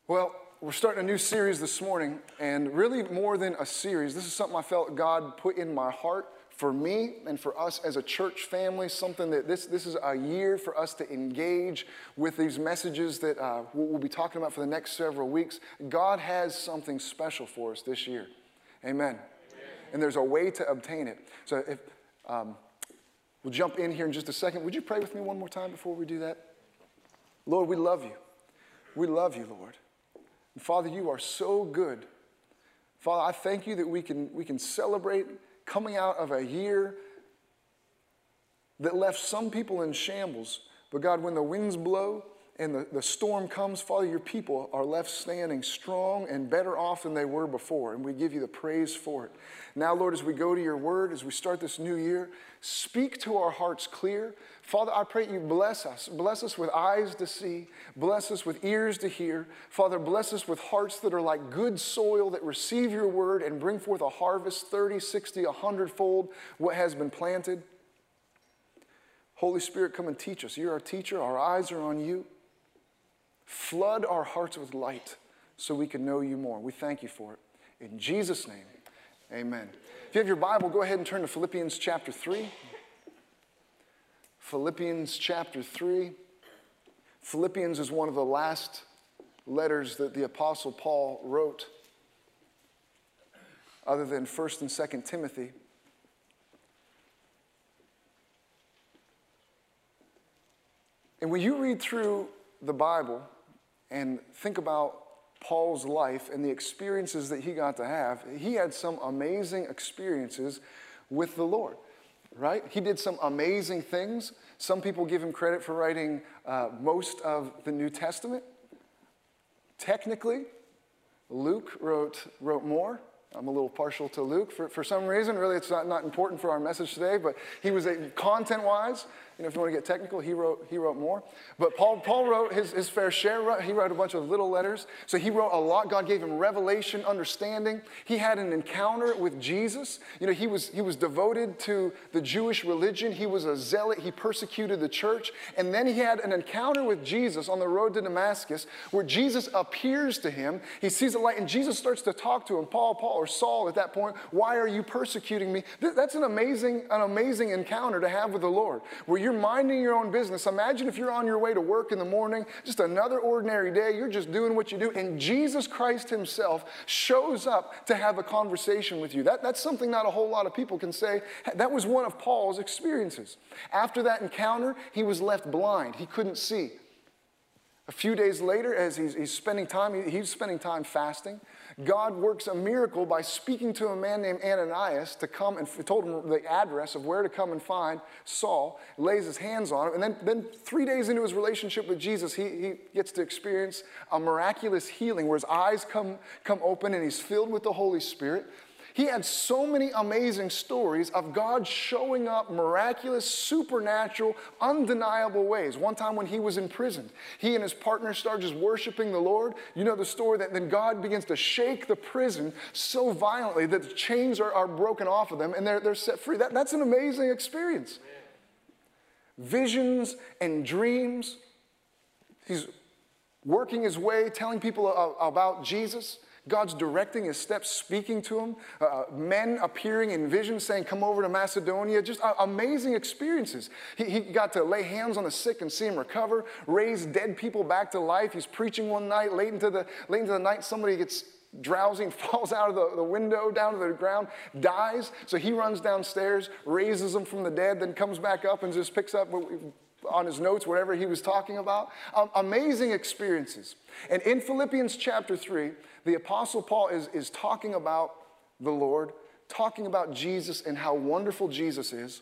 Well, we're starting a new series this morning, and really more than a series, this is something I felt God put in my heart for me and for us as a church family, something that this is a year for us to engage with these messages that we'll be talking about for the next several weeks. God has something special for us this year. Amen. And there's a way to obtain it. So if we'll jump in here in just a second. Would you pray with me one more time before we do that? Lord, we love you. We love you, Lord. And Father, you are so good. Father, I thank you that we can celebrate coming out of a year that left some people in shambles. But God, when the winds blow and the storm comes, Father, your people are left standing strong and better off than they were before. And we give you the praise for it. Now, Lord, as we go to your word, as we start this new year, speak to our hearts clear. Father, I pray you bless us. Bless us with eyes to see. Bless us with ears to hear. Father, bless us with hearts that are like good soil that receive your word and bring forth a harvest 30, 60, 100-fold what has been planted. Holy Spirit, come and teach us. You're our teacher. Our eyes are on you. Flood our hearts with light so we can know you more. We thank you for it. In Jesus' name, amen. If you have your Bible, go ahead and turn to Philippians chapter 3. Philippians chapter 3. Philippians is one of the last letters that the Apostle Paul wrote, other than 1st and 2nd Timothy. And when you read through the Bible and think about Paul's life and the experiences that he got to have, he had some amazing experiences with the Lord, right? He did some amazing things. Some people give him credit for writing most of the New Testament. Technically, Luke wrote more. I'm a little partial to Luke for some reason. Really, it's not important for our message today, but he was content-wise, if you want to get technical, he wrote more. But Paul wrote his fair share. He wrote a bunch of little letters. So he wrote a lot. God gave him revelation, understanding. He had an encounter with Jesus. He was devoted to the Jewish religion. He was a zealot. He persecuted the church. And then he had an encounter with Jesus on the road to Damascus where Jesus appears to him. He sees a light, and Jesus starts to talk to him. Paul, or Saul at that point, why are you persecuting me? That's an amazing encounter to have with the Lord, where you're minding your own business. Imagine if you're on your way to work in the morning, just another ordinary day, you're just doing what you do, and Jesus Christ himself shows up to have a conversation with you. That's something not a whole lot of people can say. That was one of Paul's experiences. After that encounter, he was left blind. He couldn't see. A few days later, as he's spending time fasting, God works a miracle by speaking to a man named Ananias to come and told him the address of where to come and find Saul, lays his hands on him, and then 3 days into his relationship with Jesus, he gets to experience a miraculous healing where his eyes come open and he's filled with the Holy Spirit. He had so many amazing stories of God showing up miraculous, supernatural, undeniable ways. One time when he was in prison, he and his partner started just worshiping the Lord. You know the story that then God begins to shake the prison so violently that the chains are broken off of them and they're set free. That's an amazing experience. Visions and dreams. He's working his way, telling people about Jesus. God's directing his steps, speaking to him. Men appearing in visions saying, come over to Macedonia. Just amazing experiences. He got to lay hands on the sick and see him recover, raise dead people back to life. He's preaching one night, late into the night, somebody gets drowsy and falls out of the window down to the ground, dies. So he runs downstairs, raises them from the dead, then comes back up and just picks up on his notes whatever he was talking about. Amazing experiences. And in Philippians chapter 3, the Apostle Paul is talking about the Lord, talking about Jesus and how wonderful Jesus is.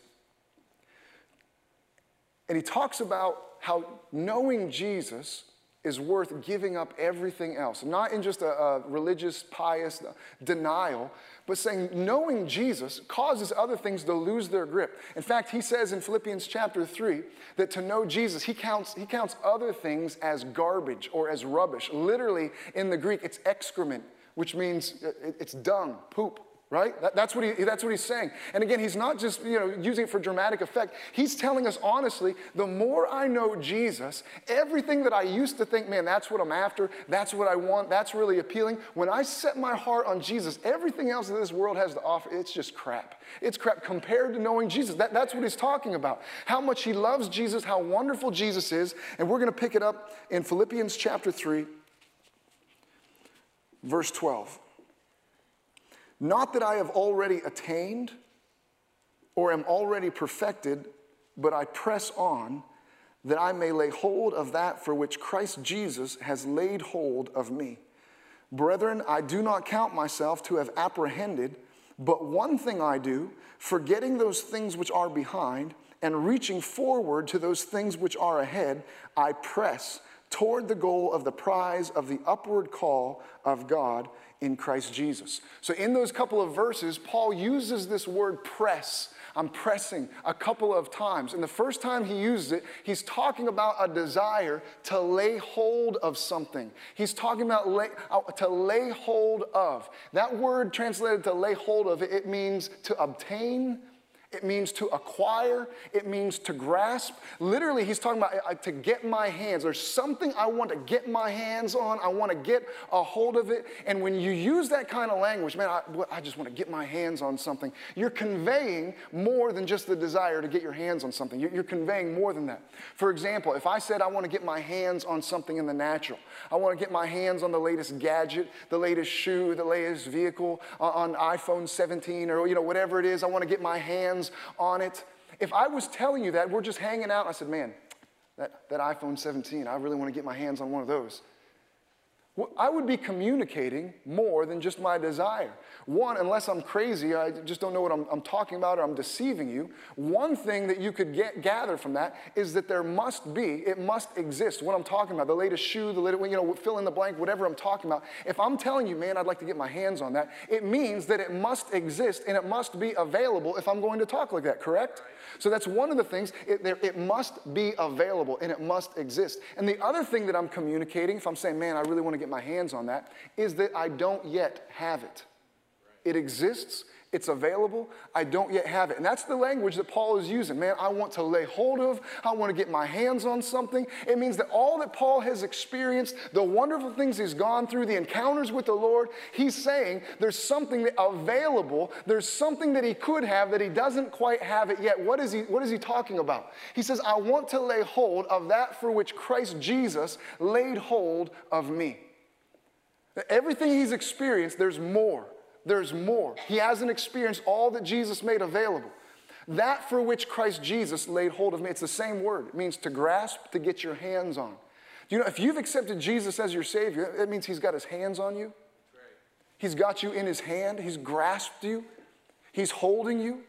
And he talks about how knowing Jesus is worth giving up everything else. Not in just a religious, pious denial, but saying knowing Jesus causes other things to lose their grip. In fact, he says in Philippians chapter 3 that to know Jesus, he counts other things as garbage or as rubbish. Literally, in the Greek, it's excrement, which means it's dung, poop. right? That's what he's saying. And again, he's not just using it for dramatic effect. He's telling us honestly, the more I know Jesus, everything that I used to think, man, that's what I'm after, that's what I want, that's really appealing. When I set my heart on Jesus, everything else that this world has to offer, it's just crap. It's crap compared to knowing Jesus. That's what he's talking about. How much he loves Jesus, how wonderful Jesus is. And we're going to pick it up in Philippians chapter 3, verse 12. Not that I have already attained or am already perfected, but I press on that I may lay hold of that for which Christ Jesus has laid hold of me. Brethren, I do not count myself to have apprehended, but one thing I do, forgetting those things which are behind and reaching forward to those things which are ahead, I press toward the goal of the prize of the upward call of God in Christ Jesus. So in those couple of verses, Paul uses this word press. I'm pressing a couple of times. And the first time he uses it, he's talking about a desire to lay hold of something. He's talking about to lay hold of. That word translated to lay hold of, it means to obtain. It means to acquire. It means to grasp. Literally, he's talking about to get my hands. There's something I want to get my hands on. I want to get a hold of it. And when you use that kind of language, man, I just want to get my hands on something. You're conveying more than just the desire to get your hands on something. You're conveying more than that. For example, if I said I want to get my hands on something in the natural, I want to get my hands on the latest gadget, the latest shoe, the latest vehicle, on iPhone 17 or whatever it is, I want to get my hands on it. If I was telling you that, we're just hanging out, and I said, man, that iPhone 17, I really want to get my hands on one of those. Well, I would be communicating more than just my desire. One, unless I'm crazy, I just don't know what I'm talking about, or I'm deceiving you. One thing that you could gather from that is that it must exist. What I'm talking about, the latest shoe, the latest, fill in the blank, whatever I'm talking about. If I'm telling you, man, I'd like to get my hands on that, it means that it must exist and it must be available if I'm going to talk like that, correct? So that's one of the things. It must be available and it must exist. And the other thing that I'm communicating, if I'm saying, man, I really want to get my hands on that, is that I don't yet have it. It exists. It's available. I don't yet have it. And that's the language that Paul is using. Man, I want to lay hold of. I want to get my hands on something. It means that all that Paul has experienced, the wonderful things he's gone through, the encounters with the Lord, he's saying there's something available. There's something that he could have that he doesn't quite have it yet. What is he talking about? He says, I want to lay hold of that for which Christ Jesus laid hold of me. Everything he's experienced, there's more. There's more. He hasn't experienced all that Jesus made available. That for which Christ Jesus laid hold of me. It's the same word. It means to grasp, to get your hands on. Do you know, if you've accepted Jesus as your Savior, it means he's got his hands on you. He's got you in his hand. He's grasped you. He's holding you.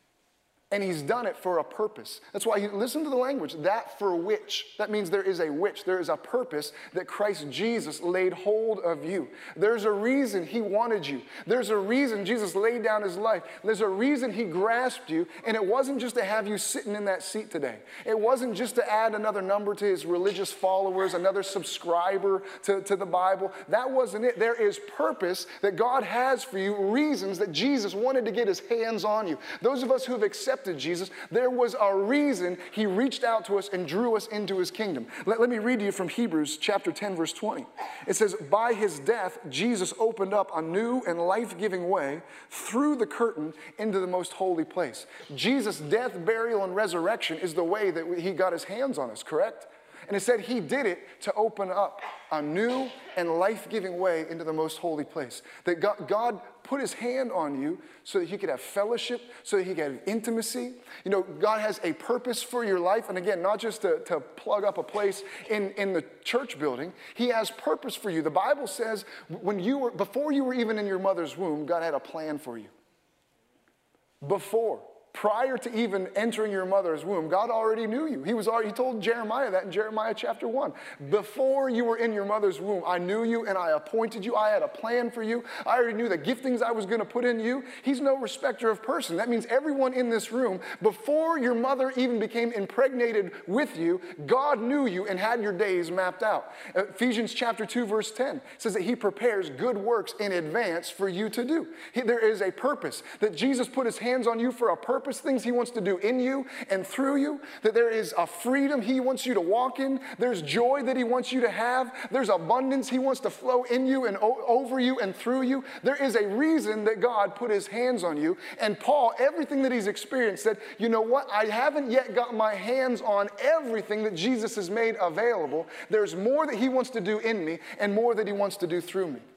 And he's done it for a purpose. That's why listen to the language, that for which. That means there is a which. There is a purpose that Christ Jesus laid hold of you. There's a reason he wanted you. There's a reason Jesus laid down his life. There's a reason he grasped you. And it wasn't just to have you sitting in that seat today. It wasn't just to add another number to his religious followers, another subscriber to the Bible. That wasn't it. There is purpose that God has for you, reasons that Jesus wanted to get his hands on you. Those of us who have accepted Jesus, there was a reason he reached out to us and drew us into his kingdom. Let me read to you from Hebrews chapter 10, verse 20. It says, by his death, Jesus opened up a new and life-giving way through the curtain into the most holy place. Jesus' death, burial, and resurrection is the way that he got his hands on us, correct? And it said he did it to open up a new and life-giving way into the most holy place. That God put his hand on you so that he could have fellowship, so that he could have intimacy. You know, God has a purpose for your life. And again, not just to plug up a place in the church building. He has purpose for you. The Bible says before you were even in your mother's womb, God had a plan for you. Before. prior to even entering your mother's womb, God already knew you. He told Jeremiah that in Jeremiah chapter 1. Before you were in your mother's womb, I knew you and I appointed you. I had a plan for you. I already knew the giftings I was going to put in you. He's no respecter of person. That means everyone in this room, before your mother even became impregnated with you, God knew you and had your days mapped out. Ephesians chapter 2, verse 10 says that he prepares good works in advance for you to do. There is a purpose, that Jesus put his hands on you for a purpose, things he wants to do in you and through you, that there is a freedom he wants you to walk in, there's joy that he wants you to have, there's abundance he wants to flow in you and over you and through you. There is a reason that God put his hands on you. And Paul, everything that he's experienced, said, you know what, I haven't yet got my hands on everything that Jesus has made available. There's more that he wants to do in me and more that he wants to do through me.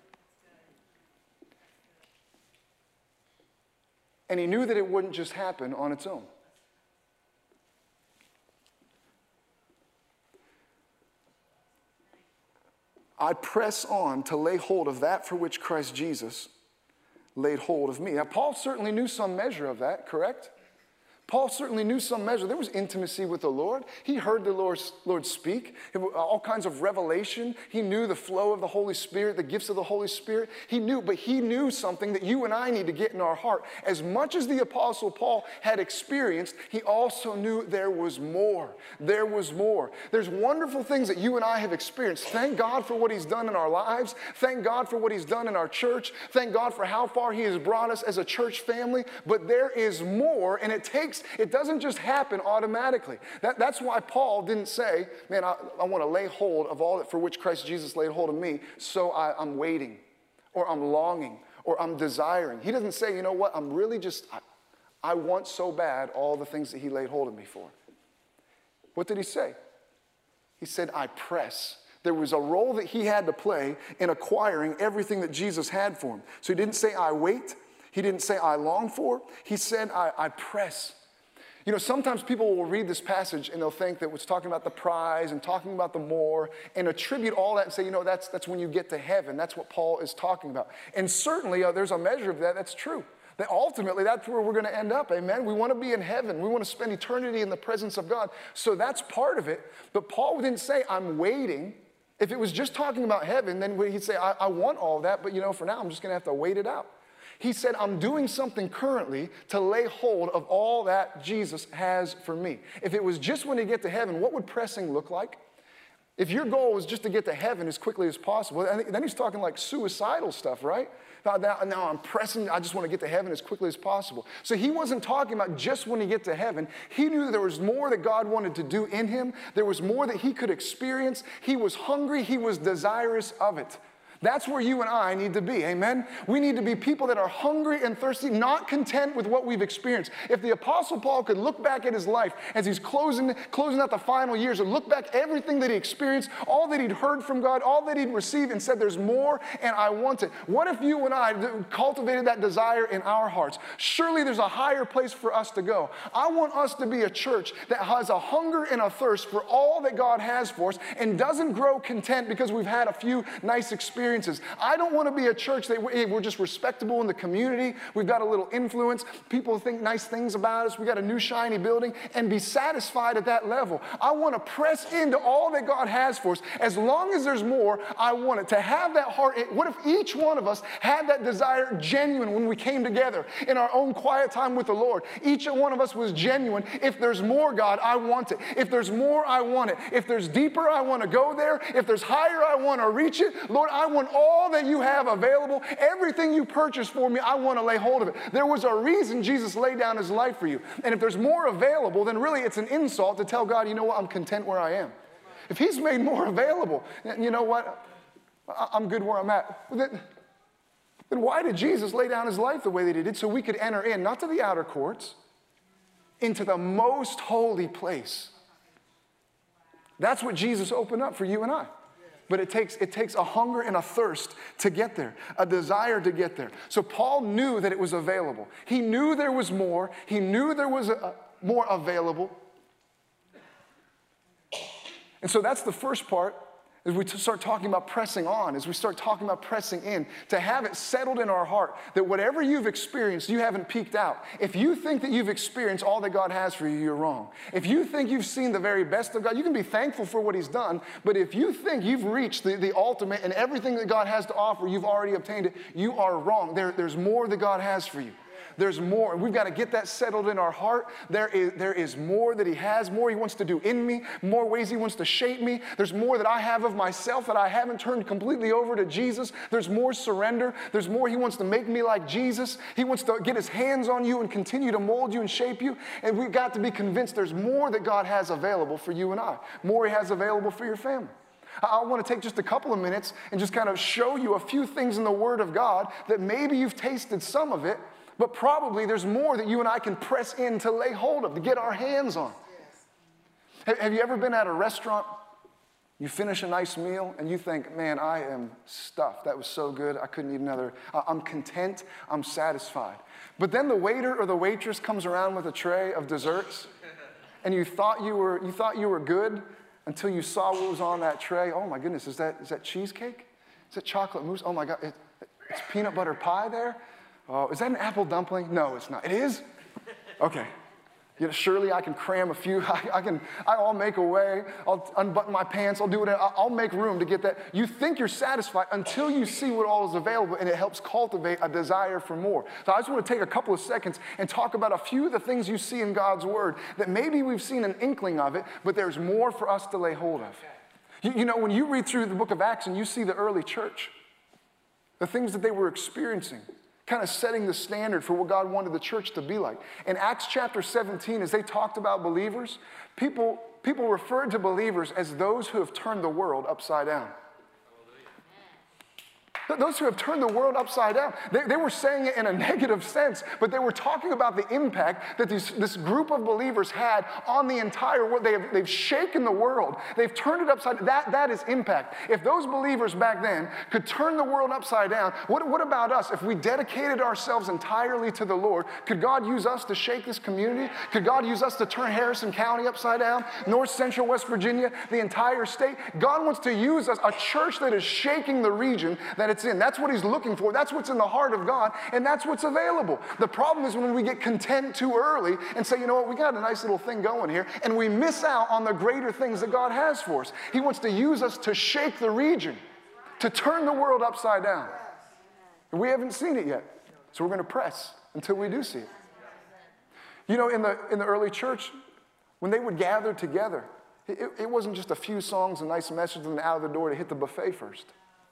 And he knew that it wouldn't just happen on its own. I press on to lay hold of that for which Christ Jesus laid hold of me. Now, Paul certainly knew some measure of that, correct? Paul certainly knew some measure. There was intimacy with the Lord. He heard the Lord speak, all kinds of revelation. He knew the flow of the Holy Spirit, the gifts of the Holy Spirit. He knew something that you and I need to get in our heart. As much as the Apostle Paul had experienced, he also knew there was more. There was more. There's wonderful things that you and I have experienced. Thank God for what he's done in our lives. Thank God for what he's done in our church. Thank God for how far he has brought us as a church family. But there is more, and it doesn't just happen automatically. That's why Paul didn't say, man, I want to lay hold of all that for which Christ Jesus laid hold of me, so I'm waiting, or I'm longing, or I'm desiring. He doesn't say, you know what, I want so bad all the things that he laid hold of me for. What did he say? He said, I press. There was a role that he had to play in acquiring everything that Jesus had for him. So he didn't say, I wait. He didn't say, I long for. He said, I press. You know, sometimes people will read this passage and they'll think that it's talking about the prize and talking about the more and attribute all that and say, you know, that's when you get to heaven. That's what Paul is talking about. And certainly there's a measure of that. That's true. That ultimately that's where we're going to end up, amen? We want to be in heaven. We want to spend eternity in the presence of God. So that's part of it. But Paul didn't say, I'm waiting. If it was just talking about heaven, then he'd say, I want all that, but you know, for now I'm just going to have to wait it out. He said, I'm doing something currently to lay hold of all that Jesus has for me. If it was just when you get to heaven, what would pressing look like? If your goal was just to get to heaven as quickly as possible, then he's talking like suicidal stuff, right? Now I'm pressing, I just want to get to heaven as quickly as possible. So he wasn't talking about just when you get to heaven. He knew that there was more that God wanted to do in him. There was more that he could experience. He was hungry. He was desirous of it. That's where you and I need to be, amen? We need to be people that are hungry and thirsty, not content with what we've experienced. If the Apostle Paul could look back at his life as he's closing out the final years and look back everything that he experienced, all that he'd heard from God, all that he'd received and said, there's more and I want it. What if you and I cultivated that desire in our hearts? Surely there's a higher place for us to go. I want us to be a church that has a hunger and a thirst for all that God has for us and doesn't grow content because we've had a few nice experiences. I don't want to be a church that we're just respectable in the community. We've got a little influence. People think nice things about us. We got a new shiny building and be satisfied at that level. I want to press into all that God has for us. As long as there's more, I want it. To have that heart. What if each one of us had that desire genuine when we came together in our own quiet time with the Lord? Each one of us was genuine. If there's more, God, I want it. If there's more, I want it. If there's deeper, I want to go there. If there's higher, I want to reach it. Lord, I want all that you have available. Everything you purchased for me, I want to lay hold of it. There was a reason Jesus laid down his life for you. And if there's more available, then really it's an insult to tell God, you know what, I'm content where I am. If he's made more available, you know what, I'm good where I'm at. Then why did Jesus lay down his life the way that he did? So we could enter in, not to the outer courts, into the most holy place. That's what Jesus opened up for you and I. But it takes a hunger and a thirst to get there, a desire to get there. So Paul knew that it was available. He knew there was more. He knew there was more available. And so that's the first part. As we start talking about pressing on, as we start talking about pressing in, to have it settled in our heart that whatever you've experienced, you haven't peaked out. If you think that you've experienced all that God has for you, you're wrong. If you think you've seen the very best of God, you can be thankful for what he's done, but if you think you've reached the ultimate and everything that God has to offer, you've already obtained it, you are wrong. There's more that God has for you. There's more. We've got to get that settled in our heart. There is more that he has, more he wants to do in me, more ways he wants to shape me. There's more that I have of myself that I haven't turned completely over to Jesus. There's more surrender. There's more he wants to make me like Jesus. He wants to get his hands on you and continue to mold you and shape you. And we've got to be convinced there's more that God has available for you and I. More he has available for your family. I want to take just a couple of minutes and just kind of show you a few things in the Word of God that maybe you've tasted some of it, but probably there's more that you and I can press in to lay hold of, to get our hands on. Yes. Have you ever been at a restaurant, you finish a nice meal, and you think, man, I am stuffed. That was so good, I couldn't eat another. I'm content, I'm satisfied. But then the waiter or the waitress comes around with a tray of desserts, and you thought you were good until you saw what was on that tray. Oh my goodness, is that cheesecake? Is that chocolate mousse? Oh my God, it's peanut butter pie there? Oh, is that an apple dumpling? No, it's not. It is? Okay. Surely I can cram a few. I'll make a way. I'll unbutton my pants. I'll do whatever. I'll make room to get that. You think you're satisfied until you see what all is available, and it helps cultivate a desire for more. So I just want to take a couple of seconds and talk about a few of the things you see in God's Word that maybe we've seen an inkling of it, but there's more for us to lay hold of. You know, when you read through the book of Acts and you see the early church, the things that they were experiencing, kind of setting the standard for what God wanted the church to be like. In Acts chapter 17, as they talked about believers, people referred to believers as those who have turned the world upside down. Those who have turned the world upside down. They were saying it in a negative sense, but they were talking about the impact that this group of believers had on the entire world. They've shaken the world. They've turned it upside down. That is impact. If those believers back then could turn the world upside down, what about us? If we dedicated ourselves entirely to the Lord, could God use us to shake this community? Could God use us to turn Harrison County upside down? North Central West Virginia, the entire state? God wants to use us, a church that is shaking the region that it's in. That's what he's looking for. That's what's in the heart of God, and that's what's available. The problem is when we get content too early and say, you know what, we got a nice little thing going here, and we miss out on the greater things that God has for us. He wants to use us to shake the region, to turn the world upside down. And we haven't seen it yet, so we're going to press until we do see it. You know, in the early church, when they would gather together, it wasn't just a few songs, a nice message, and out of the door to hit the buffet first.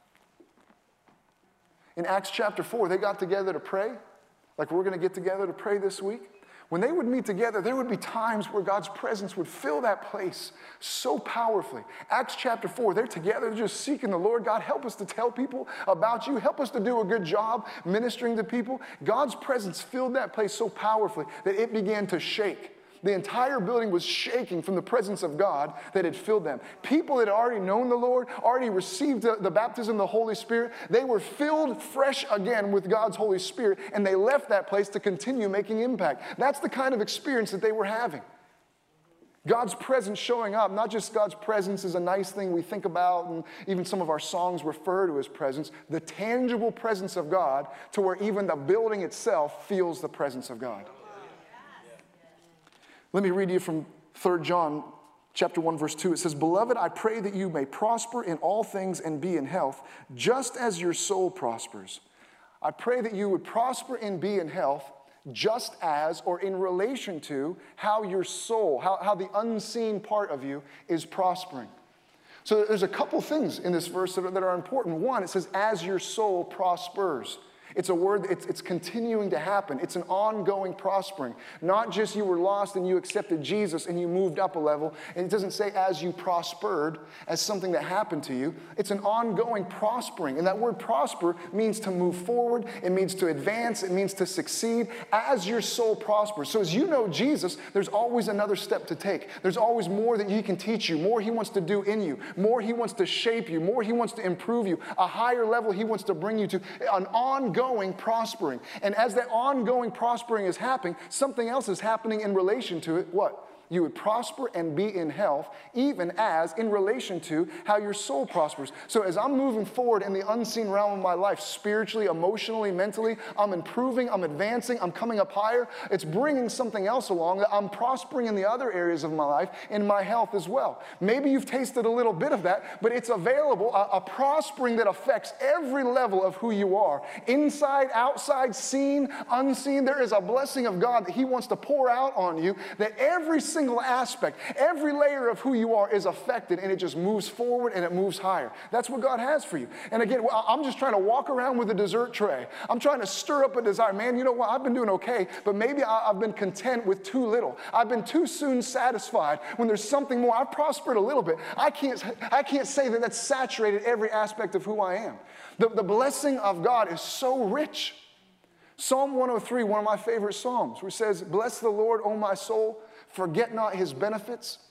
In Acts chapter 4, they got together to pray, like we're going to get together to pray this week. When they would meet together, there would be times where God's presence would fill that place so powerfully. Acts chapter 4, they're together, they're just seeking the Lord. God, help us to tell people about you. Help us to do a good job ministering to people. God's presence filled that place so powerfully that it began to shake. The entire building was shaking from the presence of God that had filled them. People had already known the Lord, already received the baptism of the Holy Spirit. They were filled fresh again with God's Holy Spirit, and they left that place to continue making impact. That's the kind of experience that they were having. God's presence showing up, not just God's presence is a nice thing we think about, and even some of our songs refer to his presence, the tangible presence of God to where even the building itself feels the presence of God. Let me read to you from 3 John chapter 1, verse 2. It says, "Beloved, I pray that you may prosper in all things and be in health, just as your soul prospers." I pray that you would prosper and be in health, just as, or in relation to, how your soul, how the unseen part of you is prospering. So there's a couple things in this verse that are important. One, it says, as your soul prospers. It's a word, it's continuing to happen. It's an ongoing prospering. Not just you were lost and you accepted Jesus and you moved up a level. And it doesn't say as you prospered as something that happened to you. It's an ongoing prospering. And that word prosper means to move forward. It means to advance. It means to succeed as your soul prospers. So as you know Jesus, there's always another step to take. There's always more that he can teach you, more he wants to do in you, more he wants to shape you, more he wants to improve you, a higher level he wants to bring you to, an ongoing prospering. And as that ongoing prospering is happening, something else is happening in relation to it. What? you would prosper and be in health, even as in relation to how your soul prospers. So as I'm moving forward in the unseen realm of my life, spiritually, emotionally, mentally, I'm improving, I'm advancing, I'm coming up higher. It's bringing something else along that I'm prospering in the other areas of my life, in my health as well. Maybe you've tasted a little bit of that, but it's available, a prospering that affects every level of who you are. Inside, outside, seen, unseen, there is a blessing of God that He wants to pour out on you, that every single aspect, every layer of who you are is affected, and it just moves forward and it moves higher. That's what God has for you. And again, I'm just trying to walk around with a dessert tray. I'm trying to stir up a desire. Man, you know what? I've been doing okay, but maybe I've been content with too little. I've been too soon satisfied when there's something more. I've prospered a little bit. I can't say that that's saturated every aspect of who I am. The blessing of God is so rich. Psalm 103, one of my favorite psalms, which says, "Bless the Lord, O my soul, forget not His benefits.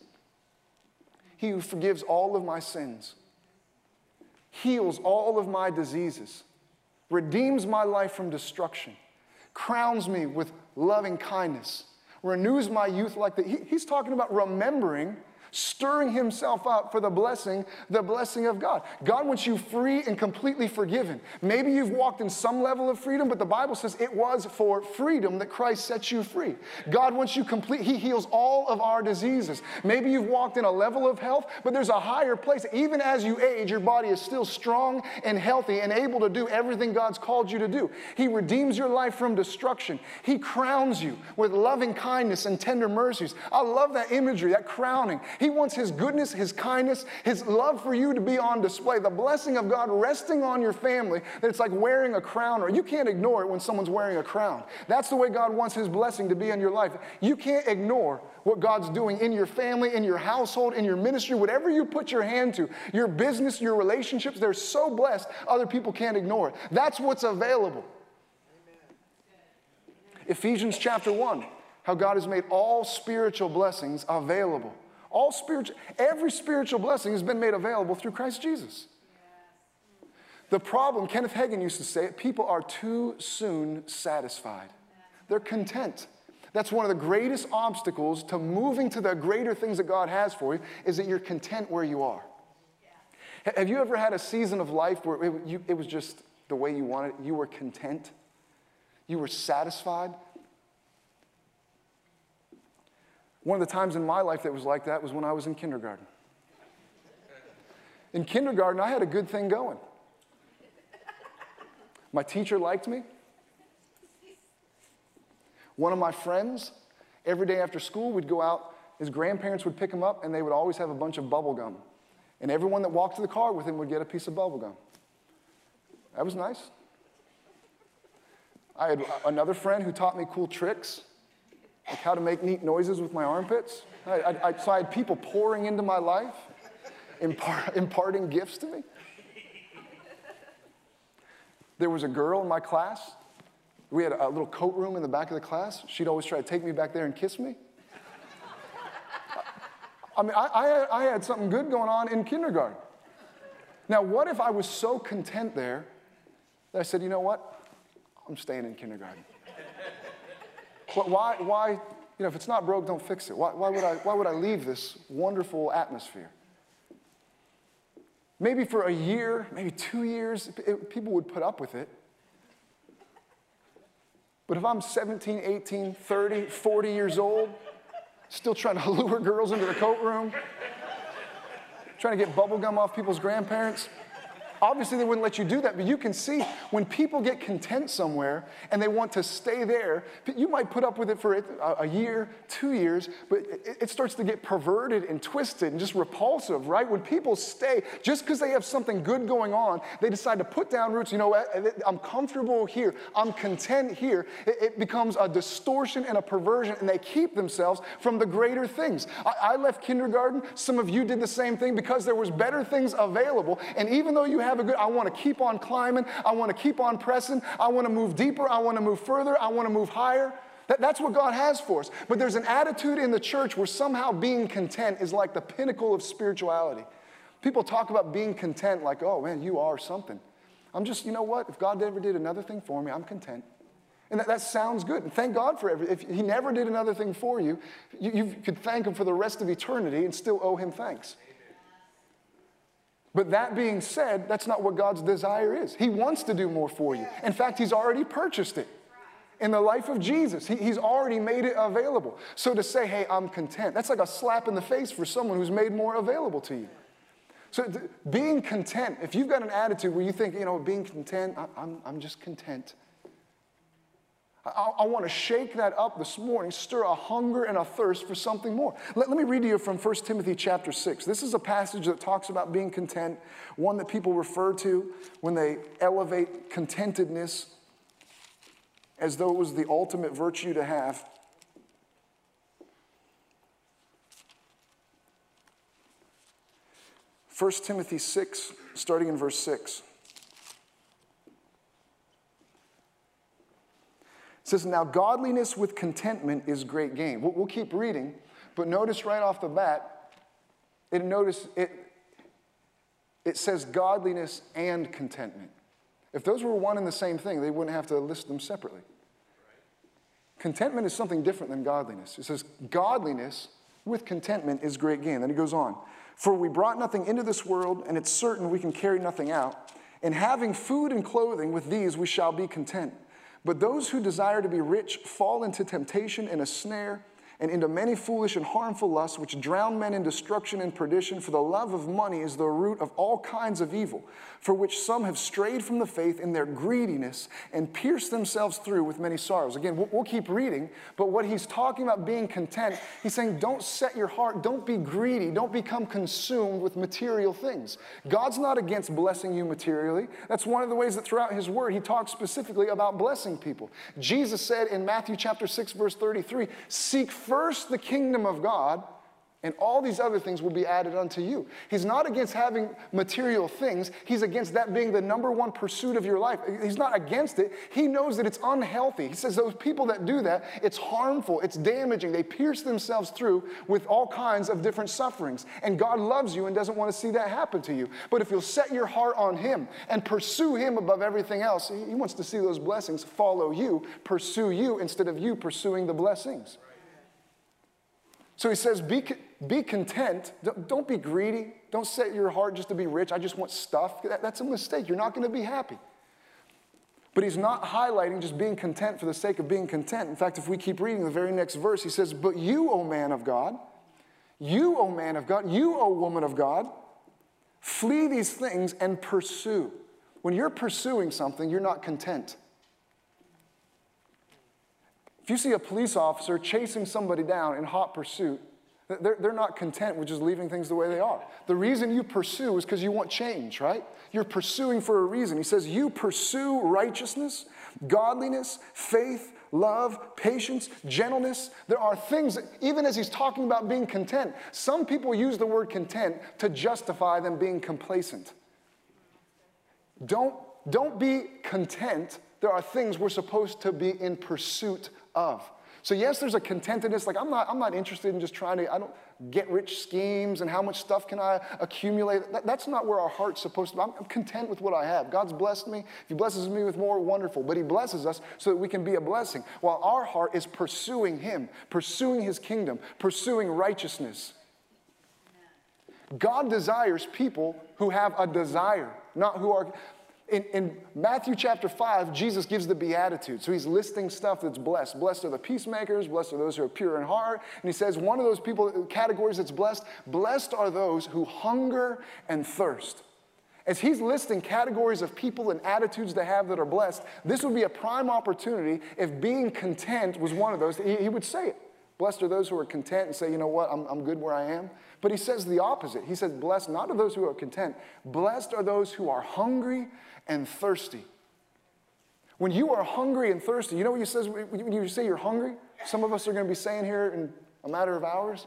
He who forgives all of my sins, heals all of my diseases, redeems my life from destruction, crowns me with loving kindness, renews my youth like the..." He's talking about remembering, stirring himself up for the blessing of God. God wants you free and completely forgiven. Maybe you've walked in some level of freedom, but the Bible says it was for freedom that Christ set you free. God wants you complete. He heals all of our diseases. Maybe you've walked in a level of health, but there's a higher place. Even as you age, your body is still strong and healthy and able to do everything God's called you to do. He redeems your life from destruction. He crowns you with loving kindness and tender mercies. I love that imagery, that crowning. He wants His goodness, His kindness, His love for you to be on display. The blessing of God resting on your family, that it's like wearing a crown, or you can't ignore it when someone's wearing a crown. That's the way God wants His blessing to be in your life. You can't ignore what God's doing in your family, in your household, in your ministry, whatever you put your hand to, your business, your relationships, they're so blessed, other people can't ignore it. That's what's available. Amen. Ephesians chapter 1, how God has made all spiritual blessings available. Every spiritual blessing has been made available through Christ Jesus. The problem, Kenneth Hagin used to say it, people are too soon satisfied. They're content. That's one of the greatest obstacles to moving to the greater things that God has for you, is that you're content where you are. Have you ever had a season of life where it was just the way you wanted it? You were content? You were satisfied? One of the times in my life that was like that was when I was in kindergarten. In kindergarten, I had a good thing going. My teacher liked me. One of my friends, every day after school, we'd go out. His grandparents would pick him up, and they would always have a bunch of bubble gum. And everyone that walked to the car with him would get a piece of bubble gum. That was nice. I had another friend who taught me cool tricks, like how to make neat noises with my armpits. So I had people pouring into my life, imparting gifts to me. There was a girl in my class. We had a little coat room in the back of the class. She'd always try to take me back there and kiss me. I mean, I had something good going on in kindergarten. Now, what if I was so content there that I said, you know what? I'm staying in kindergarten. Why, you know, if it's not broke, don't fix it. Why would I leave this wonderful atmosphere? Maybe for a year, maybe 2 years, people would put up with it. But if I'm 17, 18, 30, 40 years old, still trying to lure girls into the coat room, trying to get bubble gum off people's grandparents, obviously they wouldn't let you do that, but you can see when people get content somewhere and they want to stay there, you might put up with it for a year, 2 years, but it starts to get perverted and twisted and just repulsive, right? When people stay, just because they have something good going on, they decide to put down roots. You know what? I'm comfortable here. I'm content here. It becomes a distortion and a perversion, and they keep themselves from the greater things. I left kindergarten. Some of you did the same thing because there was better things available, and even though you have a good, I want to keep on climbing, I want to keep on pressing, I want to move deeper, I want to move further, I want to move higher. That's what God has for us. But there's an attitude in the church where somehow being content is like the pinnacle of spirituality. People talk about being content like, oh man, you are something. I'm just, you know what? If God ever did another thing for me, I'm content. And that sounds good. And thank God for everything. If he never did another thing for you, you could thank him for the rest of eternity and still owe him thanks. But that being said, that's not what God's desire is. He wants to do more for you. In fact, he's already purchased it. In the life of Jesus, he's already made it available. So to say, hey, I'm content, that's like a slap in the face for someone who's made more available to you. So being content, if you've got an attitude where you think, being content, I'm just content. I want to shake that up this morning, stir a hunger and a thirst for something more. Let me read to you from 1 Timothy chapter 6. This is a passage that talks about being content, one that people refer to when they elevate contentedness as though it was the ultimate virtue to have. First Timothy 6, starting in verse 6. It says, now godliness with contentment is great gain. We'll keep reading, but notice right off the bat, it says godliness and contentment. If those were one and the same thing, they wouldn't have to list them separately. Contentment is something different than godliness. It says godliness with contentment is great gain. Then he goes on, for we brought nothing into this world, and it's certain we can carry nothing out. And having food and clothing, with these we shall be content. But those who desire to be rich fall into temptation and a snare, and into many foolish and harmful lusts, which drown men in destruction and perdition. For the love of money is the root of all kinds of evil, for which some have strayed from the faith in their greediness and pierced themselves through with many sorrows. Again, we'll keep reading, but what he's talking about being content, he's saying don't set your heart, don't be greedy, don't become consumed with material things. God's not against blessing you materially. That's one of the ways that throughout his word he talks specifically about blessing people. Jesus said in Matthew chapter 6, verse 33, seek first the kingdom of God, and all these other things will be added unto you. He's not against having material things. He's against that being the number one pursuit of your life. He's not against it. He knows that it's unhealthy. He says those people that do that, it's harmful, it's damaging. They pierce themselves through with all kinds of different sufferings. And God loves you and doesn't want to see that happen to you. But if you'll set your heart on him and pursue him above everything else, he wants to see those blessings follow you, pursue you, instead of you pursuing the blessings. So he says, be content. Don't be greedy. Don't set your heart just to be rich. I just want stuff. That's a mistake. You're not going to be happy. But he's not highlighting just being content for the sake of being content. In fact, if we keep reading the very next verse, he says, but you, O man of God, you, O man of God, you, O woman of God, flee these things and pursue. When you're pursuing something, you're not content. If you see a police officer chasing somebody down in hot pursuit, they're not content with just leaving things the way they are. The reason you pursue is because you want change, right? You're pursuing for a reason. He says, you pursue righteousness, godliness, faith, love, patience, gentleness. There are things, that, even as he's talking about being content, some people use the word content to justify them being complacent. Don't be content. There are things we're supposed to be in pursuit of. So yes, there's a contentedness, like I'm not interested in just trying to, I don't get rich schemes and how much stuff can I accumulate. That's not where our heart's supposed to be. I'm content with what I have. God's blessed me. If he blesses me with more, wonderful. But he blesses us so that we can be a blessing. While our heart is pursuing him, pursuing his kingdom, pursuing righteousness. God desires people who have a desire, not who are... In Matthew chapter 5, Jesus gives the Beatitudes. So he's listing stuff that's blessed. Blessed are the peacemakers. Blessed are those who are pure in heart. And he says one of those categories that's blessed, blessed are those who hunger and thirst. As he's listing categories of people and attitudes they have that are blessed, this would be a prime opportunity if being content was one of those. He would say it. Blessed are those who are content and say, you know what, I'm good where I am. But he says the opposite. He says, blessed not are those who are content. Blessed are those who are hungry and thirsty. When you are hungry and thirsty, you know what he says when you say you're hungry? Some of us are going to be saying here in a matter of hours.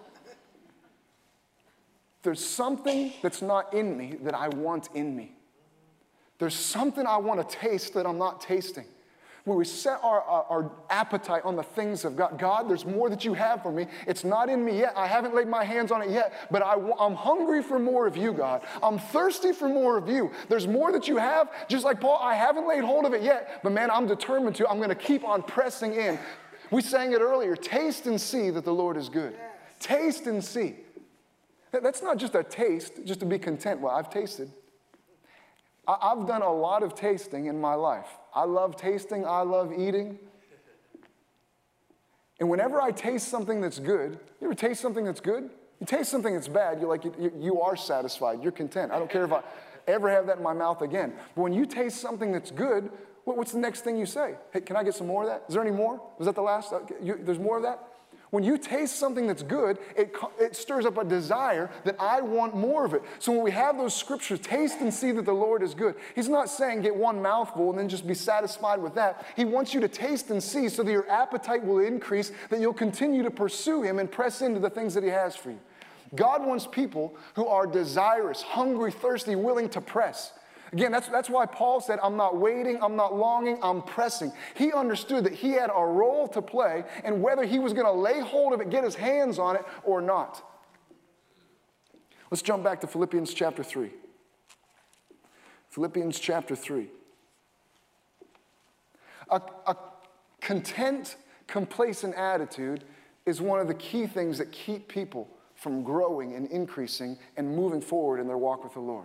There's something that's not in me that I want in me. There's something I want to taste that I'm not tasting. When we set our appetite on the things of God. God, there's more that you have for me. It's not in me yet. I haven't laid my hands on it yet, but I'm hungry for more of you, God. I'm thirsty for more of you. There's more that you have. Just like Paul, I haven't laid hold of it yet, but man, I'm determined to. I'm going to keep on pressing in. We sang it earlier, taste and see that the Lord is good. Yes. Taste and see. That's not just a taste, just to be content. Well, I've tasted. I've done a lot of tasting in my life. I love tasting. I love eating. And whenever I taste something that's good, you ever taste something that's good? You taste something that's bad, you're like, you are satisfied. You're content. I don't care if I ever have that in my mouth again. But when you taste something that's good, what's the next thing you say? Hey, can I get some more of that? Is there any more? Was that the last? There's more of that? When you taste something that's good, it stirs up a desire that I want more of it. So when we have those scriptures, taste and see that the Lord is good. He's not saying get one mouthful and then just be satisfied with that. He wants you to taste and see so that your appetite will increase, that you'll continue to pursue him and press into the things that he has for you. God wants people who are desirous, hungry, thirsty, willing to press. Again, that's why Paul said, I'm not waiting, I'm not longing, I'm pressing. He understood that he had a role to play and whether he was going to lay hold of it, get his hands on it or not. Let's jump back to Philippians chapter 3. Philippians chapter 3. A content, complacent attitude is one of the key things that keep people from growing and increasing and moving forward in their walk with the Lord.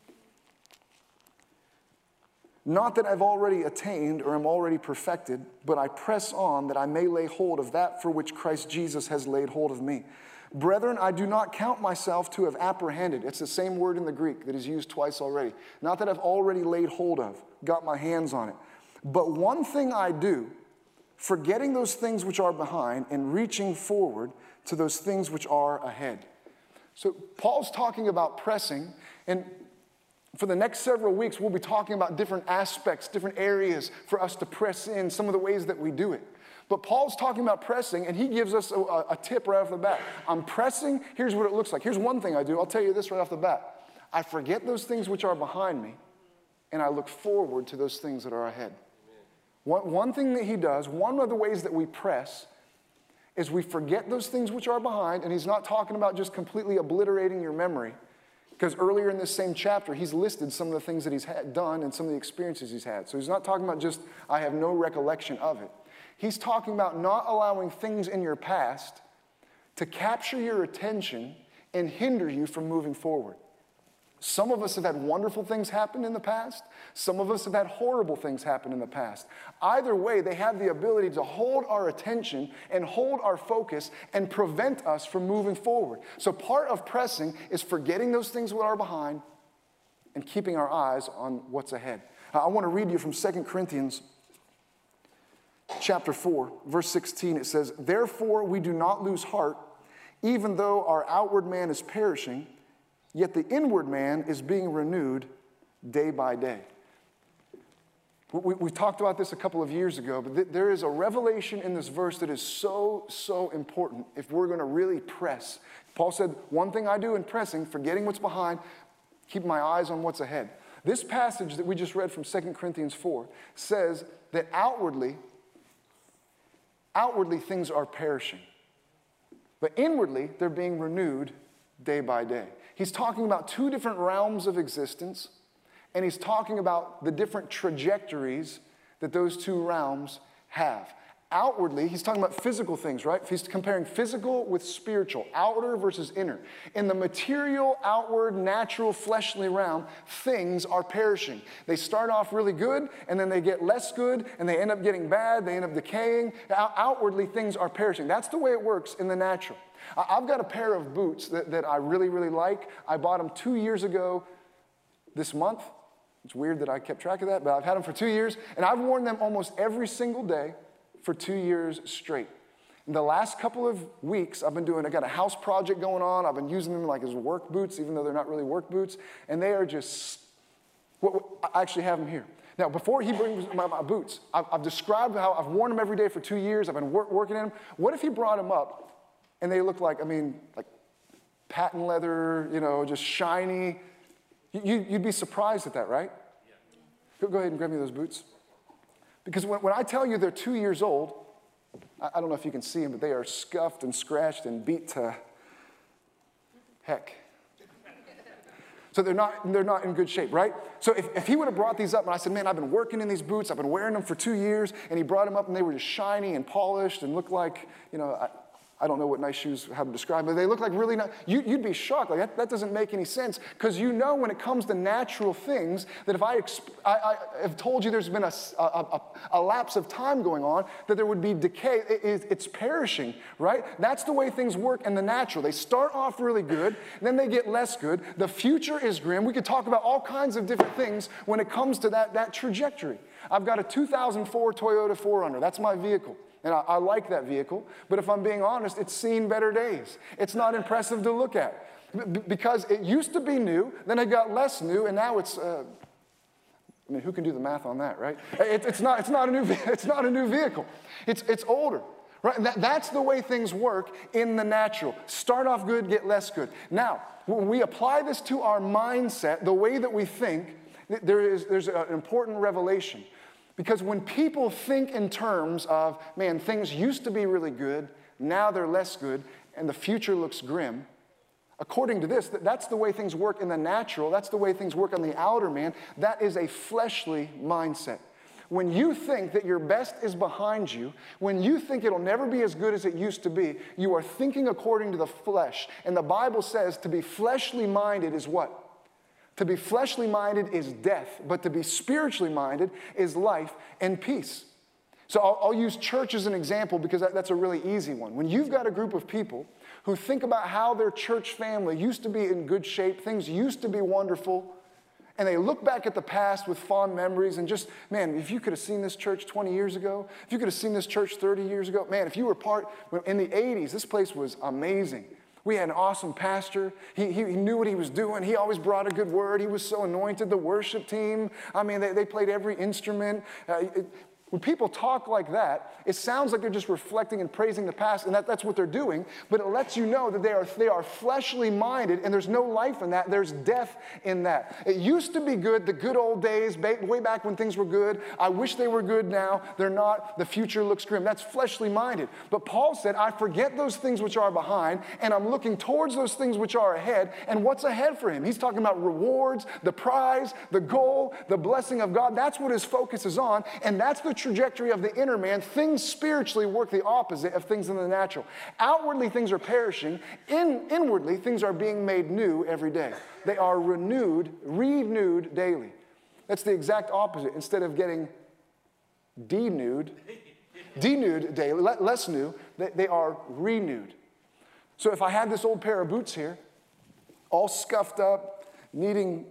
Not that I've already attained or am already perfected, but I press on that I may lay hold of that for which Christ Jesus has laid hold of me. Brethren, I do not count myself to have apprehended. It's the same word in the Greek that is used twice already. Not that I've already laid hold of, got my hands on it. But one thing I do, forgetting those things which are behind and reaching forward to those things which are ahead. So Paul's talking about pressing, and for the next several weeks, we'll be talking about different aspects, different areas for us to press in, some of the ways that we do it. But Paul's talking about pressing, and he gives us a tip right off the bat. I'm pressing, here's what it looks like. Here's one thing I do. I'll tell you this right off the bat. I forget those things which are behind me, and I look forward to those things that are ahead. One thing that he does, one of the ways that we press, is we forget those things which are behind, and he's not talking about just completely obliterating your memory. Because earlier in this same chapter, he's listed some of the things that he's done and some of the experiences he's had. So he's not talking about just, I have no recollection of it. He's talking about not allowing things in your past to capture your attention and hinder you from moving forward. Some of us have had wonderful things happen in the past. Some of us have had horrible things happen in the past. Either way, they have the ability to hold our attention and hold our focus and prevent us from moving forward. So part of pressing is forgetting those things that are behind and keeping our eyes on what's ahead. I want to read you from 2 Corinthians chapter 4, verse 16. It says, "Therefore we do not lose heart, even though our outward man is perishing, yet the inward man is being renewed day by day." We talked about this a couple of years ago, but there is a revelation in this verse that is so, so important if we're going to really press. Paul said, one thing I do in pressing, forgetting what's behind, keep my eyes on what's ahead. This passage that we just read from 2 Corinthians 4 says that outwardly things are perishing, but inwardly they're being renewed day by day. He's talking about two different realms of existence, and he's talking about the different trajectories that those two realms have. Outwardly, he's talking about physical things, right? He's comparing physical with spiritual, outer versus inner. In the material, outward, natural, fleshly realm, things are perishing. They start off really good, and then they get less good, and they end up getting bad, they end up decaying. Outwardly, things are perishing. That's the way it works in the natural. I've got a pair of boots that I really, really like. I bought them 2 years ago this month. It's weird that I kept track of that, but I've had them for 2 years, and I've worn them almost every single day for 2 years straight. In the last couple of weeks, I got a house project going on. I've been using them like as work boots, even though they're not really work boots, and they are just, I actually have them here. Now, before he brings my boots, I've described how I've worn them every day for 2 years. I've been working in them. What if he brought them up and they look like patent leather, just shiny? You'd be surprised at that, right? Yeah. Go ahead and grab me those boots. Because when I tell you they're 2 years old, I don't know if you can see them, but they are scuffed and scratched and beat to heck. So they're not in good shape, right? So if he would have brought these up and I said, man, I've been working in these boots, I've been wearing them for 2 years, and he brought them up and they were just shiny and polished and looked like, I don't know what nice shoes, how to describe them, but they look like really nice. You'd be shocked. Like, that doesn't make any sense, because you know when it comes to natural things that if I have told you there's been a lapse of time going on, that there would be decay. It's perishing, right? That's the way things work in the natural. They start off really good, then they get less good. The future is grim. We could talk about all kinds of different things when it comes to that trajectory. I've got a 2004 Toyota 4Runner. That's my vehicle. And I like that vehicle, but if I'm being honest, it's seen better days. It's not impressive to look at because it used to be new, then it got less new, and now it's, who can do the math on that, right? It's not a new vehicle. It's older, right? That's the way things work in the natural. Start off good, get less good. Now, when we apply this to our mindset, the way that we think, there's an important revelation. Because when people think in terms of, man, things used to be really good, now they're less good, and the future looks grim, according to this, that's the way things work in the natural, that's the way things work on the outer man, that is a fleshly mindset. When you think that your best is behind you, when you think it'll never be as good as it used to be, you are thinking according to the flesh. And the Bible says to be fleshly minded is what? To be fleshly minded is death, but to be spiritually minded is life and peace. So I'll use church as an example because that's a really easy one. When you've got a group of people who think about how their church family used to be in good shape, things used to be wonderful, and they look back at the past with fond memories and just, man, if you could have seen this church 20 years ago, if you could have seen this church 30 years ago, man, if you were in the 80s, this place was amazing. We had an awesome pastor. He knew what he was doing. He always brought a good word. He was so anointed. The worship team, they played every instrument. When people talk like that, it sounds like they're just reflecting and praising the past, and that's what they're doing, but it lets you know that they are fleshly minded, and there's no life in that. There's death in that. It used to be good, the good old days, way back when things were good. I wish they were good now. They're not. The future looks grim. That's fleshly minded. But Paul said, I forget those things which are behind, and I'm looking towards those things which are ahead, and what's ahead for him? He's talking about rewards, the prize, the goal, the blessing of God. That's what his focus is on, and that's the trajectory of the inner man. Things spiritually work the opposite of things in the natural. Outwardly, things are perishing. Inwardly, things are being made new every day. They are renewed daily. That's the exact opposite. Instead of getting denewed daily, less new, they are renewed. So if I had this old pair of boots here, all scuffed up, needing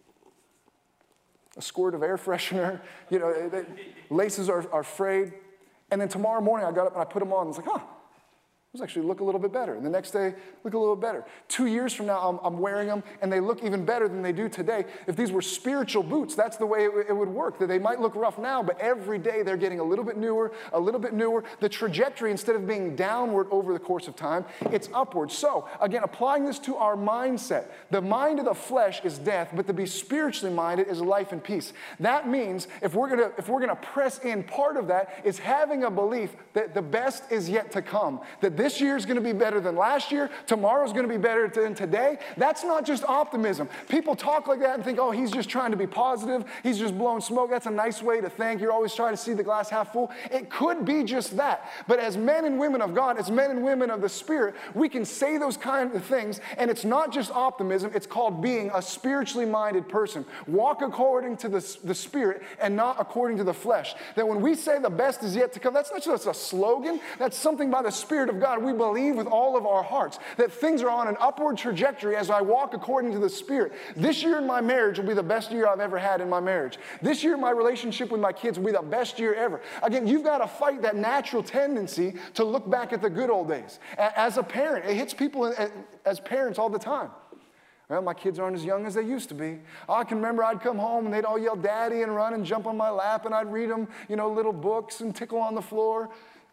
a squirt of air freshener, the laces are frayed. And then tomorrow morning I got up and I put them on and it's like, those actually look a little bit better. And the next day, look a little better. 2 years from now, I'm wearing them, and they look even better than they do today. If these were spiritual boots, that's the way it would work. That they might look rough now, but every day they're getting a little bit newer, a little bit newer. The trajectory, instead of being downward over the course of time, it's upward. So, again, applying this to our mindset. The mind of the flesh is death, but to be spiritually minded is life and peace. That means if we're gonna press in, part of that is having a belief that the best is yet to come. That this year is going to be better than last year. Tomorrow's going to be better than today. That's not just optimism. People talk like that and think, he's just trying to be positive. He's just blowing smoke. That's a nice way to think. You're always trying to see the glass half full. It could be just that. But as men and women of God, as men and women of the Spirit, we can say those kind of things, and it's not just optimism. It's called being a spiritually minded person. Walk according to the Spirit and not according to the flesh. That when we say the best is yet to come, that's not just a slogan. That's something by the Spirit of God. We believe with all of our hearts that things are on an upward trajectory as I walk according to the Spirit. This year in my marriage will be the best year I've ever had in my marriage. This year my relationship with my kids will be the best year ever. Again, you've got to fight that natural tendency to look back at the good old days. As a parent, it hits people as parents all the time. Well, my kids aren't as young as they used to be. I can remember I'd come home and they'd all yell daddy and run and jump on my lap and I'd read them, little books and tickle on the floor.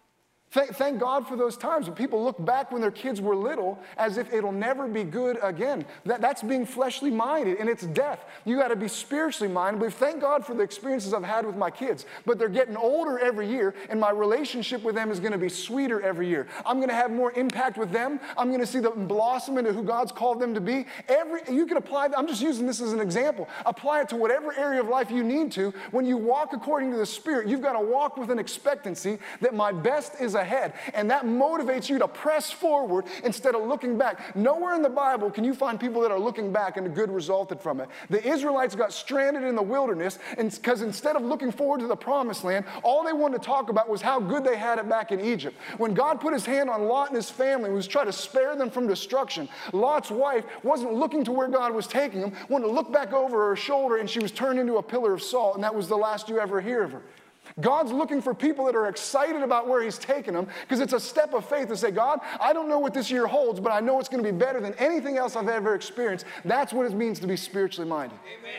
Thank God for those times when people look back when their kids were little as if it'll never be good again. That's being fleshly minded, and it's death. You got to be spiritually minded. But thank God for the experiences I've had with my kids. But they're getting older every year, and my relationship with them is going to be sweeter every year. I'm going to have more impact with them. I'm going to see them blossom into who God's called them to be. You can apply that. I'm just using this as an example. Apply it to whatever area of life you need to. When you walk according to the Spirit, you've got to walk with an expectancy that my best is ahead, and that motivates you to press forward instead of looking back. Nowhere in the Bible can you find people that are looking back and a good resulted from it. The Israelites got stranded in the wilderness because instead of looking forward to the promised land, all they wanted to talk about was how good they had it back in Egypt. When God put his hand on Lot and his family and was trying to spare them from destruction, Lot's wife wasn't looking to where God was taking him, wanted to look back over her shoulder, and she was turned into a pillar of salt, and that was the last you ever hear of her. God's looking for people that are excited about where he's taking them, because it's a step of faith to say, God, I don't know what this year holds, but I know it's going to be better than anything else I've ever experienced. That's what it means to be spiritually minded. Amen.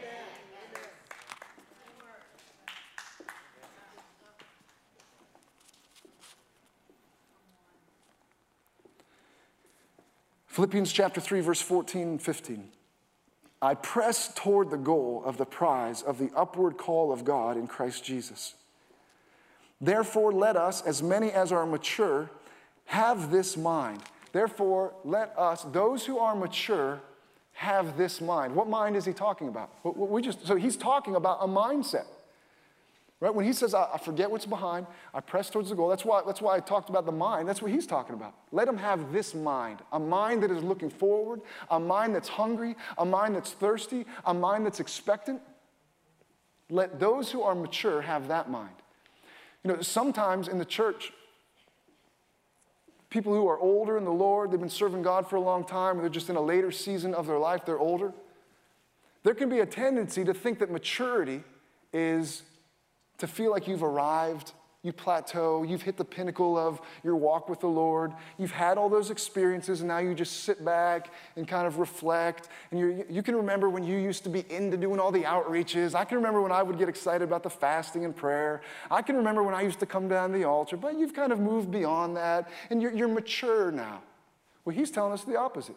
Philippians chapter 3, verse 14 and 15. I press toward the goal of the prize of the upward call of God in Christ Jesus. Therefore, let us, as many as are mature, have this mind. Therefore, let us, those who are mature, have this mind. What mind is he talking about? So he's talking about a mindset. Right? When he says, I forget what's behind, I press towards the goal, that's why I talked about the mind. That's what he's talking about. Let him have this mind, a mind that is looking forward, a mind that's hungry, a mind that's thirsty, a mind that's expectant. Let those who are mature have that mind. You know, sometimes in the church, people who are older in the Lord, they've been serving God for a long time, or they're just in a later season of their life, they're older. There can be a tendency to think that maturity is to feel like you've arrived, you plateau, you've hit the pinnacle of your walk with the Lord, you've had all those experiences, and now you just sit back and kind of reflect, and you can remember when you used to be into doing all the outreaches. I can remember when I would get excited about the fasting and prayer. I can remember when I used to come down the altar, but you've kind of moved beyond that, and you're mature now. Well, he's telling us the opposite.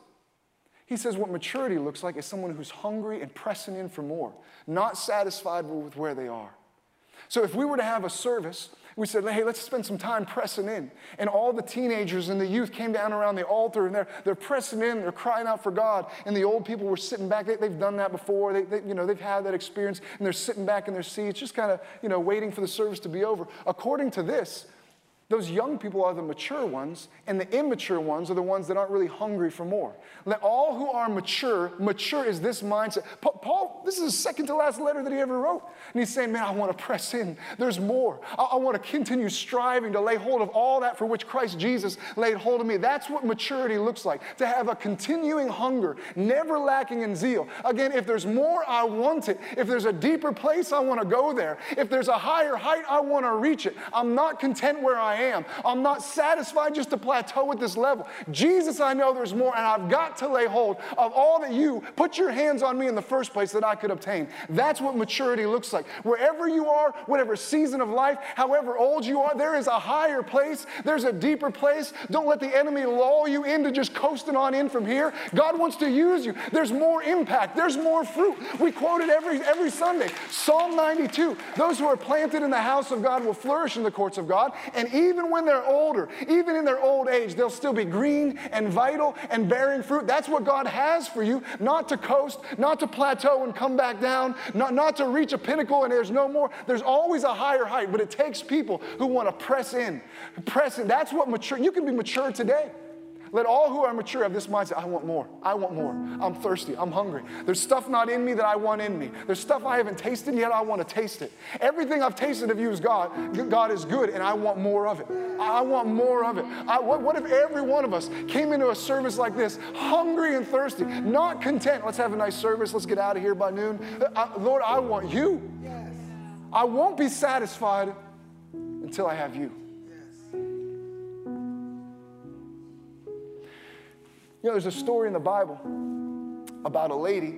He says what maturity looks like is someone who's hungry and pressing in for more, not satisfied with where they are. So if we were to have a service, we said, hey, let's spend some time pressing in. And all the teenagers and the youth came down around the altar, and they're pressing in, they're crying out for God. And the old people were sitting back. They've done that before. They've had that experience, and they're sitting back in their seats, just kind of, waiting for the service to be over. According to this, those young people are the mature ones, and the immature ones are the ones that aren't really hungry for more. Let all who are mature is this mindset. Paul, this is the second to last letter that he ever wrote. And he's saying, man, I want to press in. There's more. I want to continue striving to lay hold of all that for which Christ Jesus laid hold of me. That's what maturity looks like, to have a continuing hunger, never lacking in zeal. Again, if there's more, I want it. If there's a deeper place, I want to go there. If there's a higher height, I want to reach it. I'm not content where I am. I'm not satisfied just to plateau at this level. Jesus, I know there's more, and I've got to lay hold of all that you put your hands on me in the first place that I could obtain. That's what maturity looks like. Wherever you are, whatever season of life, however old you are, there is a higher place. There's a deeper place. Don't let the enemy lull you into just coasting on in from here. God wants to use you. There's more impact. There's more fruit. We quote it every Sunday. Psalm 92. Those who are planted in the house of God will flourish in the courts of God, and even when they're older, even in their old age, they'll still be green and vital and bearing fruit. That's what God has for you, not to coast, not to plateau and come back down, not to reach a pinnacle and there's no more. There's always a higher height, but it takes people who want to press in. Press in. That's what mature. You can be mature today. Let all who are mature have this mindset. I want more. I want more. I'm thirsty. I'm hungry. There's stuff not in me that I want in me. There's stuff I haven't tasted yet. I want to taste it. Everything I've tasted of you is God. God is good, and I want more of it. I want more of it. What if every one of us came into a service like this, hungry and thirsty, not content? Let's have a nice service. Let's get out of here by noon. Lord, I want you. I won't be satisfied until I have you. There's a story in the Bible about a lady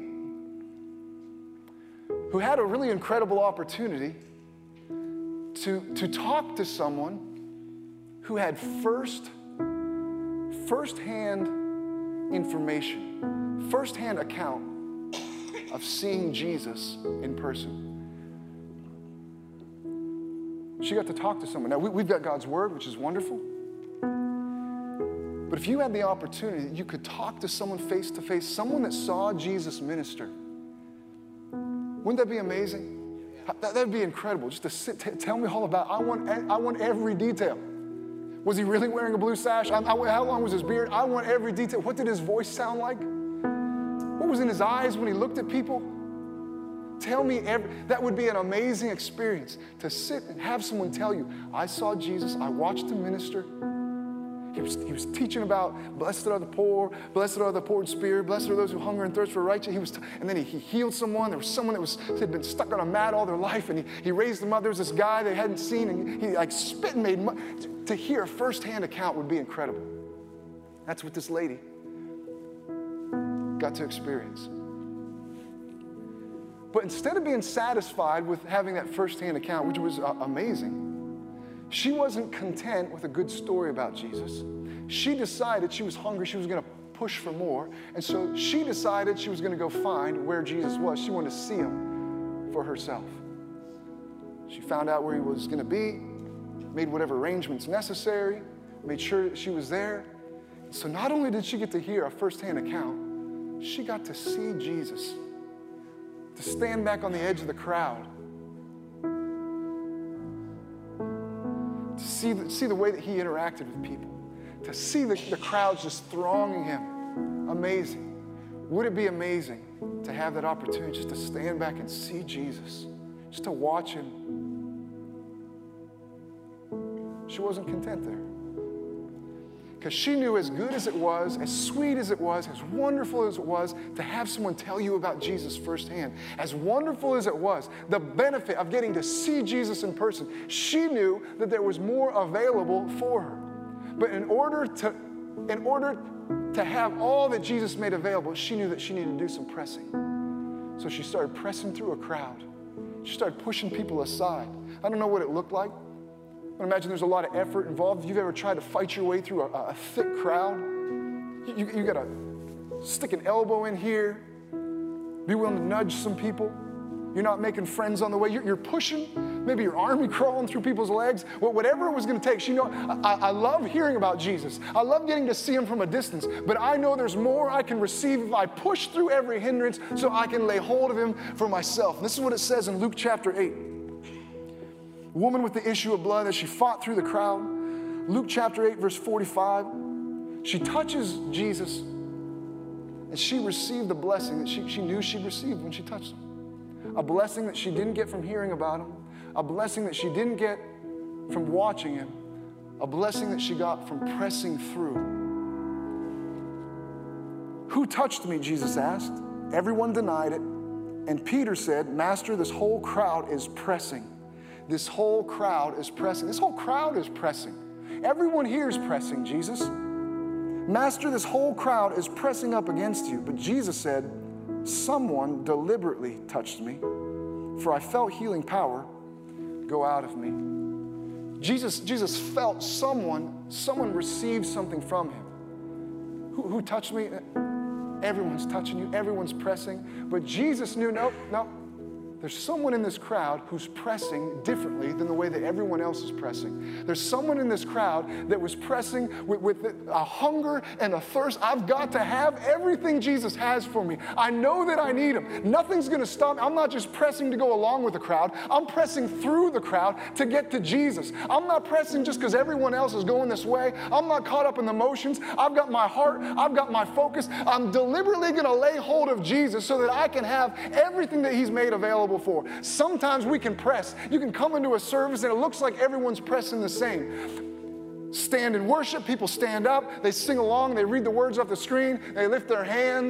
who had a really incredible opportunity to talk to someone who had first-hand information, first-hand account of seeing Jesus in person. She got to talk to someone. Now, we've got God's word, which is wonderful. But if you had the opportunity, you could talk to someone face to face, someone that saw Jesus minister. Wouldn't that be amazing? That'd be incredible. Just to sit, tell me all about it. I want every detail. Was he really wearing a blue sash? How long was his beard? I want every detail. What did his voice sound like? What was in his eyes when he looked at people? Tell me that would be an amazing experience to sit and have someone tell you, I saw Jesus, I watched him minister. He was teaching about blessed are the poor in spirit, blessed are those who hunger and thirst for righteousness. And then he healed someone. There was someone that had been stuck on a mat all their life, and he raised them up. There was this guy they hadn't seen, and he like spit and made money. To hear a firsthand account would be incredible. That's what this lady got to experience. But instead of being satisfied with having that firsthand account, which was amazing, she wasn't content with a good story about Jesus. She decided she was hungry. She was going to push for more. And so she decided she was going to go find where Jesus was. She wanted to see him for herself. She found out where he was going to be, made whatever arrangements necessary, made sure that she was there. So not only did she get to hear a firsthand account, she got to see Jesus, to stand back on the edge of the crowd, to see the way that he interacted with people, to see the crowds just thronging him. Amazing. Would it be amazing to have that opportunity just to stand back and see Jesus, just to watch him? She wasn't content there. Because she knew as good as it was, as sweet as it was, as wonderful as it was to have someone tell you about Jesus firsthand, as wonderful as it was, the benefit of getting to see Jesus in person, she knew that there was more available for her. But in order to have all that Jesus made available, she knew that she needed to do some pressing. So she started pressing through a crowd. She started pushing people aside. I don't know what it looked like. I imagine there's a lot of effort involved. If you've ever tried to fight your way through a thick crowd, you got to stick an elbow in here, be willing to nudge some people. You're not making friends on the way. You're pushing. Maybe you're army crawling through people's legs. Whatever it was going to take. I love hearing about Jesus. I love getting to see him from a distance. But I know there's more I can receive if I push through every hindrance so I can lay hold of him for myself. This is what it says in Luke chapter 8. A woman with the issue of blood, as she fought through the crowd, Luke chapter 8, verse 45, she touches Jesus, and she received the blessing that she knew she'd received when she touched him. A blessing that she didn't get from hearing about him, a blessing that she didn't get from watching him, a blessing that she got from pressing through. Who touched me, Jesus asked. Everyone denied it, and Peter said, Master, this whole crowd is pressing. This whole crowd is pressing. This whole crowd is pressing. Everyone here is pressing, Jesus. Master, this whole crowd is pressing up against you. But Jesus said, someone deliberately touched me, for I felt healing power go out of me. Jesus felt someone received something from him. Who touched me? Everyone's touching you. Everyone's pressing. But Jesus knew, nope. There's someone in this crowd who's pressing differently than the way that everyone else is pressing. There's someone in this crowd that was pressing with a hunger and a thirst. I've got to have everything Jesus has for me. I know that I need him. Nothing's going to stop me. I'm not just pressing to go along with the crowd. I'm pressing through the crowd to get to Jesus. I'm not pressing just because everyone else is going this way. I'm not caught up in the motions. I've got my heart. I've got my focus. I'm deliberately going to lay hold of Jesus so that I can have everything that he's made available for. Sometimes we can press. You can come into a service and it looks like everyone's pressing the same. Stand in worship, people stand up, they sing along, they read the words off the screen, they lift their hands,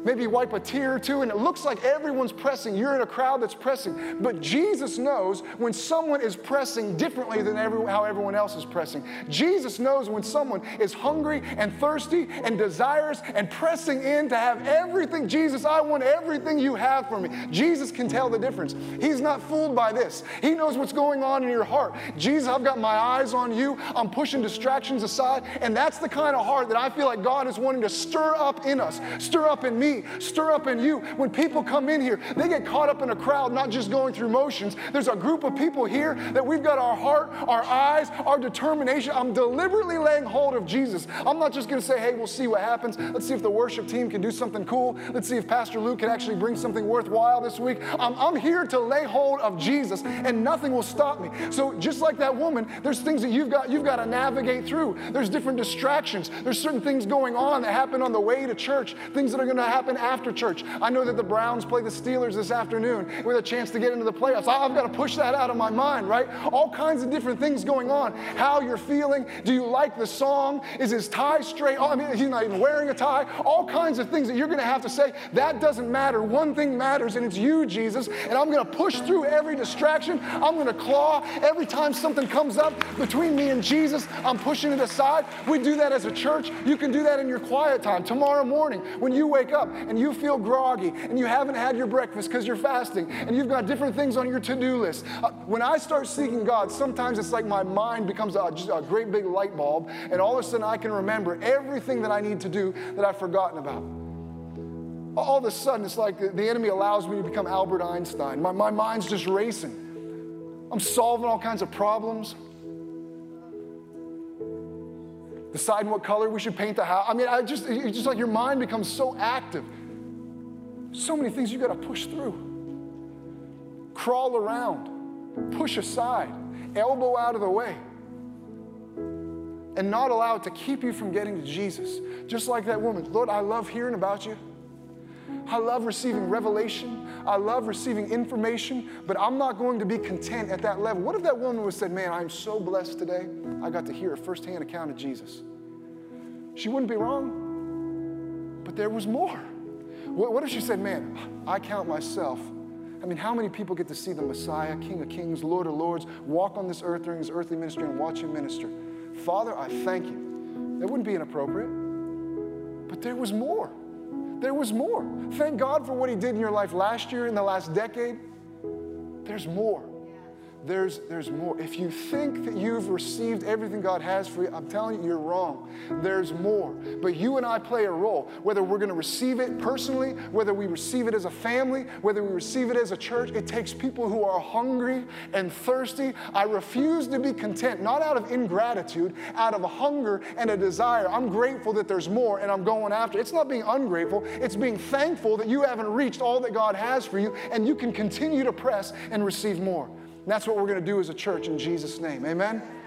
maybe wipe a tear or two, and it looks like everyone's pressing. You're in a crowd that's pressing. But Jesus knows when someone is pressing differently than how everyone else is pressing. Jesus knows when someone is hungry and thirsty and desirous and pressing in to have everything. Jesus, I want everything you have for me. Jesus can tell the difference. He's not fooled by this. He knows what's going on in your heart. Jesus, I've got my eyes on you. I'm pushing distractions aside. And that's the kind of heart that I feel like God is wanting to stir up in us, stir up in me, stir up in you. When people come in here, they get caught up in a crowd, not just going through motions. There's a group of people here that we've got our heart, our eyes, our determination. I'm deliberately laying hold of Jesus. I'm not just going to say, hey, we'll see what happens. Let's see if the worship team can do something cool. Let's see if Pastor Luke can actually bring something worthwhile this week. I'm here to lay hold of Jesus, and nothing will stop me. So just like that woman, there's things that you've got to navigate through. There's different distractions. There's certain things going on that happen on the way to church, things that are going to happen after church. I know that the Browns play the Steelers this afternoon with a chance to get into the playoffs. I've got to push that out of my mind, right? All kinds of different things going on. How you're feeling. Do you like the song? Is his tie straight? Oh, I mean, he's not even wearing a tie. All kinds of things that you're going to have to say. That doesn't matter. One thing matters, and it's you, Jesus. And I'm going to push through every distraction. I'm going to claw every time something comes up between me and Jesus. I'm pushing it aside. We do that as a church. You can do that in your quiet time. Tomorrow morning, when you wake up and you feel groggy and you haven't had your breakfast because you're fasting and you've got different things on your to-do list. When I start seeking God, sometimes it's like my mind becomes just a great big light bulb, and all of a sudden I can remember everything that I need to do that I've forgotten about. All of a sudden, it's like the enemy allows me to become Albert Einstein. My mind's just racing. I'm solving all kinds of problems. Deciding what color we should paint the house. I mean, it's just like your mind becomes so active. So many things you got to push through. Crawl around. Push aside. Elbow out of the way. And not allow it to keep you from getting to Jesus. Just like that woman. Lord, I love hearing about you. I love receiving revelation. I love receiving information, but I'm not going to be content at that level. What if that woman would have said, man, I'm so blessed today. I got to hear a firsthand account of Jesus. She wouldn't be wrong, but there was more. What if she said, man, I count myself. I mean, how many people get to see the Messiah, King of Kings, Lord of Lords, walk on this earth during his earthly ministry and watch him minister? Father, I thank you. That wouldn't be inappropriate, but there was more. There was more. Thank God for what he did in your life last year, in the last decade. There's more. There's more. If you think that you've received everything God has for you, I'm telling you, you're wrong. There's more. But you and I play a role, whether we're going to receive it personally, whether we receive it as a family, whether we receive it as a church. It takes people who are hungry and thirsty. I refuse to be content, not out of ingratitude, out of a hunger and a desire. I'm grateful that there's more and I'm going after it. It's not being ungrateful. It's being thankful that you haven't reached all that God has for you, and you can continue to press and receive more. And that's what we're going to do as a church in Jesus' name. Amen?